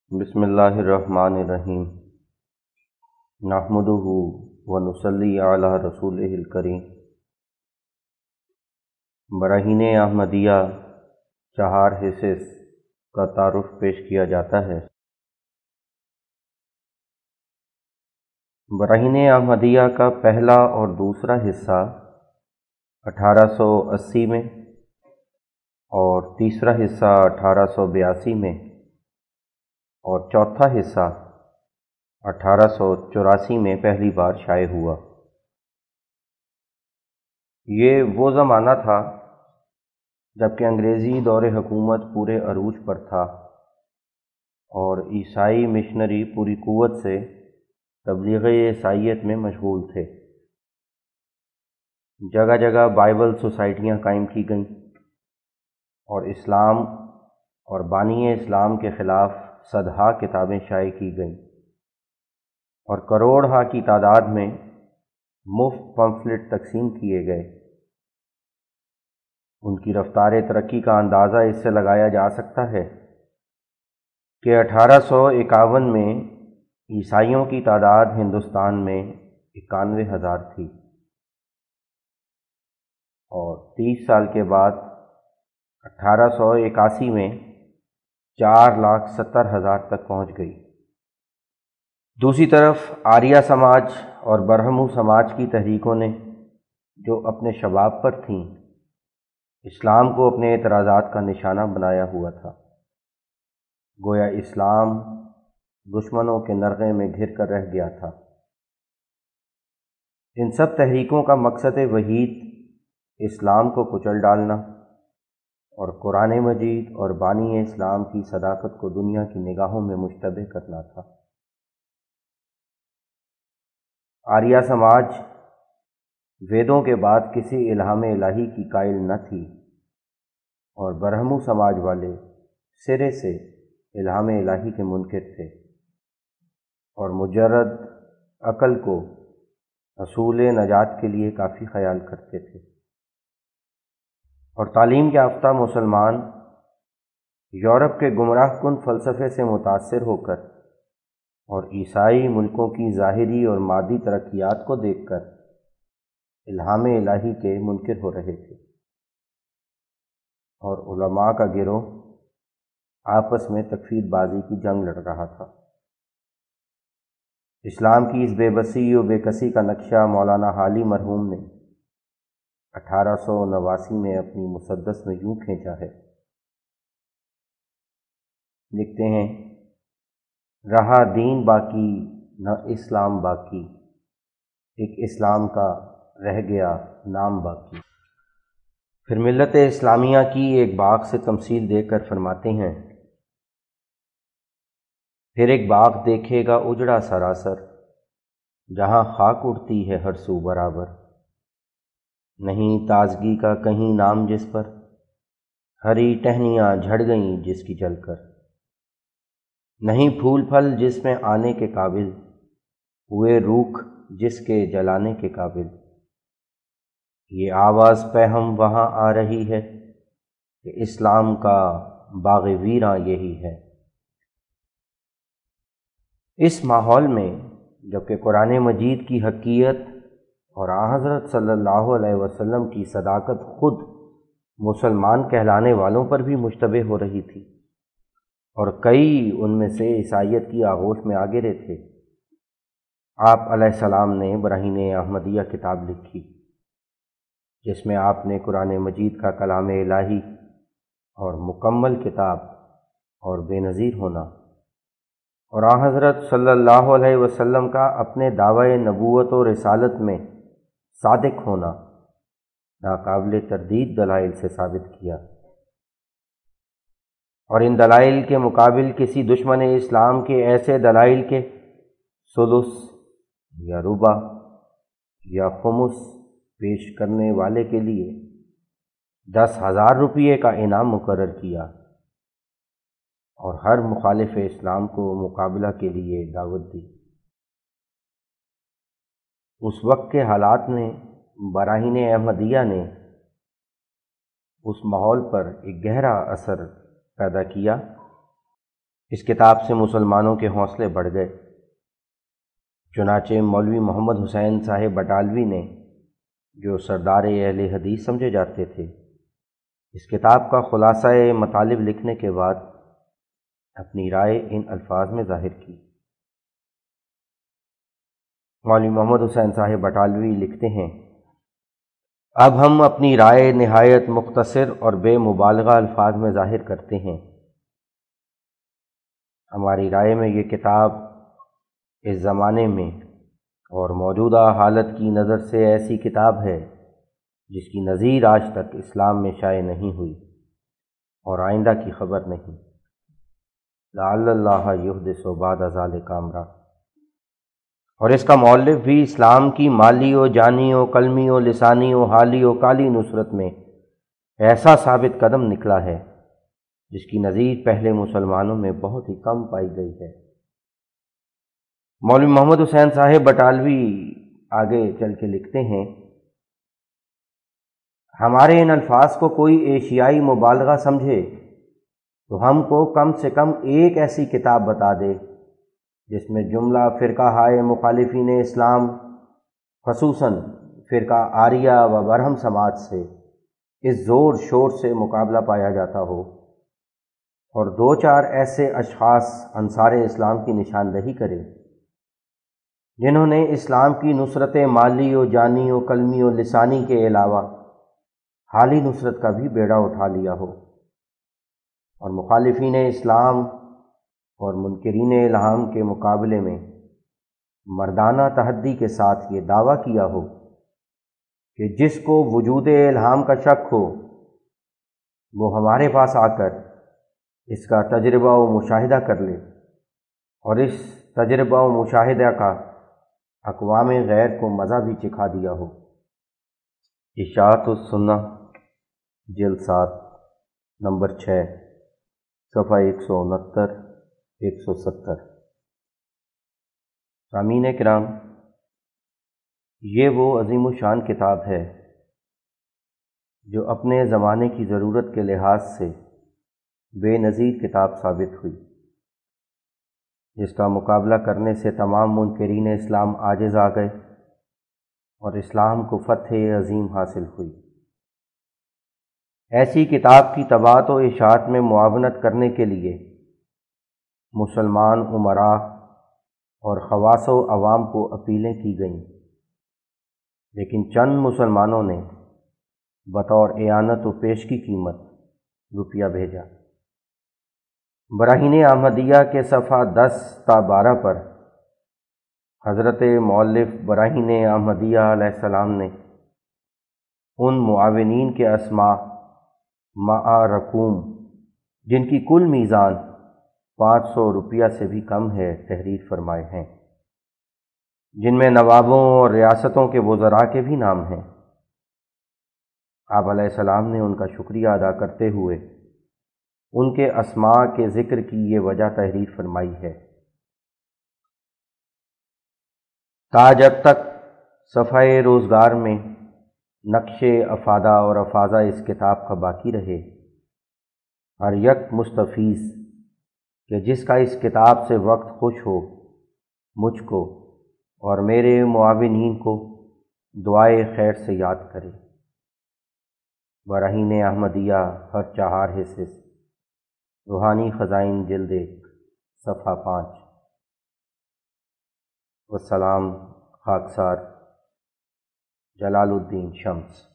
بسم اللہ الرحمن الرحیم نحمدہ ونصلی علی رسولہ الکریم۔ براہین احمدیہ چہار حصص کا تعارف پیش کیا جاتا ہے۔ براہین احمدیہ کا پہلا اور دوسرا حصہ 1880 میں اور تیسرا حصہ 1882 میں اور چوتھا حصہ 1884 میں پہلی بار شائع ہوا۔ یہ وہ زمانہ تھا جب کہ انگریزی دور حکومت پورے عروج پر تھا اور عیسائی مشنری پوری قوت سے تبلیغ عیسائیت میں مشغول تھے۔ جگہ جگہ بائبل سوسائٹیاں قائم کی گئیں اور اسلام اور بانی اسلام کے خلاف صدہا کتابیں شائع کی گئیں اور کروڑ کی تعداد میں مفت پمفلٹ تقسیم کیے گئے۔ ان کی رفتار ترقی کا اندازہ اس سے لگایا جا سکتا ہے کہ 1851 میں عیسائیوں کی تعداد ہندوستان میں 91,000 تھی اور 30 سال کے بعد 1881 میں 4,70,000 تک پہنچ گئی۔ دوسری طرف آریہ سماج اور برہمو سماج کی تحریکوں نے جو اپنے شباب پر تھیں اسلام کو اپنے اعتراضات کا نشانہ بنایا ہوا تھا۔ گویا اسلام دشمنوں کے نرغے میں گھر کر رہ گیا تھا۔ ان سب تحریکوں کا مقصد وحید اسلام کو کچل ڈالنا اور قرآن مجید اور بانی اسلام کی صداقت کو دنیا کی نگاہوں میں مشتبہ کرنا تھا۔ آریہ سماج ویدوں کے بعد کسی الہام الہی کی قائل نہ تھی اور برہمو سماج والے سرے سے الہام الہی کے منکر تھے اور مجرد عقل کو حصول نجات کے لیے کافی خیال کرتے تھے۔ اور تعلیم یافتہ مسلمان یورپ کے گمراہ کن فلسفے سے متاثر ہو کر اور عیسائی ملکوں کی ظاہری اور مادی ترقیات کو دیکھ کر الہام الہی کے منکر ہو رہے تھے اور علماء کا گروہ آپس میں تکفیر بازی کی جنگ لڑ رہا تھا۔ اسلام کی اس بے بسی و بے کسی کا نقشہ مولانا حالی مرحوم نے 1889 میں اپنی مسدس میں یوں کھینچا ہے۔ لکھتے ہیں، رہا دین باقی نہ اسلام باقی، ایک اسلام کا رہ گیا نام باقی۔ پھر ملت اسلامیہ کی ایک باغ سے تمثیل دے کر فرماتے ہیں، پھر ایک باغ دیکھے گا اجڑا سراسر، جہاں خاک اڑتی ہے ہر سو برابر، نہیں تازگی کا کہیں نام جس پر، ہری ٹہنیاں جھڑ گئیں جس کی جل کر، نہیں پھول پھل جس میں آنے کے قابل، ہوئے روکھ جس کے جلانے کے قابل، یہ آواز پیہم وہاں آ رہی ہے کہ اسلام کا باغ ویراں یہی ہے۔ اس ماحول میں جبکہ قرآن مجید کی حقیقت اور حضرت صلی اللہ علیہ وسلم کی صداقت خود مسلمان کہلانے والوں پر بھی مشتبہ ہو رہی تھی اور کئی ان میں سے عیسائیت کی آغوش میں آ گرے تھے، آپ علیہ السلام نے براہین احمدیہ کتاب لکھی جس میں آپ نے قرآن مجید کا کلام الہی اور مکمل کتاب اور بے نظیر ہونا اور حضرت صلی اللہ علیہ وسلم کا اپنے دعوی نبوت و رسالت میں صادق ہونا ناقابل تردید دلائل سے ثابت کیا، اور ان دلائل کے مقابل کسی دشمن اسلام کے ایسے دلائل کے ثلث یا ربع یا خمس پیش کرنے والے کے لیے 10,000 روپے کا انعام مقرر کیا اور ہر مخالف اسلام کو مقابلہ کے لیے دعوت دی۔ اس وقت کے حالات میں براہین احمدیہ نے اس ماحول پر ایک گہرا اثر پیدا کیا اس کتاب سے مسلمانوں کے حوصلے بڑھ گئے۔ چنانچہ مولوی محمد حسین صاحب بٹالوی نے، جو سردار اہل حدیث سمجھے جاتے تھے، اس کتاب کا خلاصہ مطالب لکھنے کے بعد اپنی رائے ان الفاظ میں ظاہر کی۔ مولوی محمد حسین صاحب بٹالوی لکھتے ہیں، اب ہم اپنی رائے نہایت مختصر اور بے مبالغہ الفاظ میں ظاہر کرتے ہیں۔ ہماری رائے میں یہ کتاب اس زمانے میں اور موجودہ حالت کی نظر سے ایسی کتاب ہے جس کی نظیر آج تک اسلام میں شائع نہیں ہوئی اور آئندہ کی خبر نہیں۔ لعل اللہ یحدث بعد ذلک امرا۔ اور اس کا مؤلف بھی اسلام کی مالی و جانی و قلمی و لسانی و حالی و کالی نصرت میں ایسا ثابت قدم نکلا ہے جس کی نظیر پہلے مسلمانوں میں بہت ہی کم پائی گئی ہے۔ مولوی محمد حسین صاحب بٹالوی آگے چل کے لکھتے ہیں، ہمارے ان الفاظ کو کوئی ایشیائی مبالغہ سمجھے تو ہم کو کم سے کم ایک ایسی کتاب بتا دے جس میں جملہ فرقہ ہائے مخالفین اسلام، خصوصاً فرقہ آریہ و برہم سماج سے اس زور شور سے مقابلہ پایا جاتا ہو، اور دو چار ایسے اشخاص انصار اسلام کی نشاندہی کرے جنہوں نے اسلام کی نصرت مالی و جانی و قلمی و لسانی کے علاوہ حالی نصرت کا بھی بیڑا اٹھا لیا ہو، اور مخالفین اسلام اور منکرین الہام کے مقابلے میں مردانہ تحدی کے ساتھ یہ دعویٰ کیا ہو کہ جس کو وجود الہام کا شک ہو وہ ہمارے پاس آ کر اس کا تجربہ و مشاہدہ کر لے، اور اس تجربہ و مشاہدہ کا اقوام غیر کو مزہ بھی چکھا دیا ہو۔ اشاعت السنہ جلد 7 نمبر 6 صفحہ 169 170۔ سامعین کرام، یہ وہ عظیم الشان کتاب ہے جو اپنے زمانے کی ضرورت کے لحاظ سے بے نظیر کتاب ثابت ہوئی، جس کا مقابلہ کرنے سے تمام منکرین اسلام عاجز آ گئے اور اسلام کو فتح عظیم حاصل ہوئی۔ ایسی کتاب کی طباعت و اشاعت میں معاونت کرنے کے لیے مسلمان امراء اور خواص و عوام کو اپیلیں کی گئیں، لیکن چند مسلمانوں نے بطور اعانت و پیش کی قیمت روپیہ بھیجا۔ براہین احمدیہ کے صفحہ 10 تا 12 پر حضرت مؤلف براہین احمدیہ علیہ السلام نے ان معاونین کے اسماء مع رقوم جن کی کل میزان 500 روپیہ سے بھی کم ہے تحریر فرمائے ہیں، جن میں نوابوں اور ریاستوں کے وزراء کے بھی نام ہیں۔ آپ علیہ السلام نے ان کا شکریہ ادا کرتے ہوئے ان کے اسماء کے ذکر کی یہ وجہ تحریر فرمائی ہے، تا جب تک صفحہ روزگار میں نقش افادہ اور افاظہ اس کتاب کا باقی رہے، ہر یک مستفیض کہ جس کا اس کتاب سے وقت خوش ہو مجھ کو اور میرے معاونین کو دعائے خیر سے یاد کرے۔ براہین احمدیہ ہر 4 حصے سے، روحانی خزائن جلد 1 صفحہ 5۔ والسلام، خاکسار جلال الدین شمس۔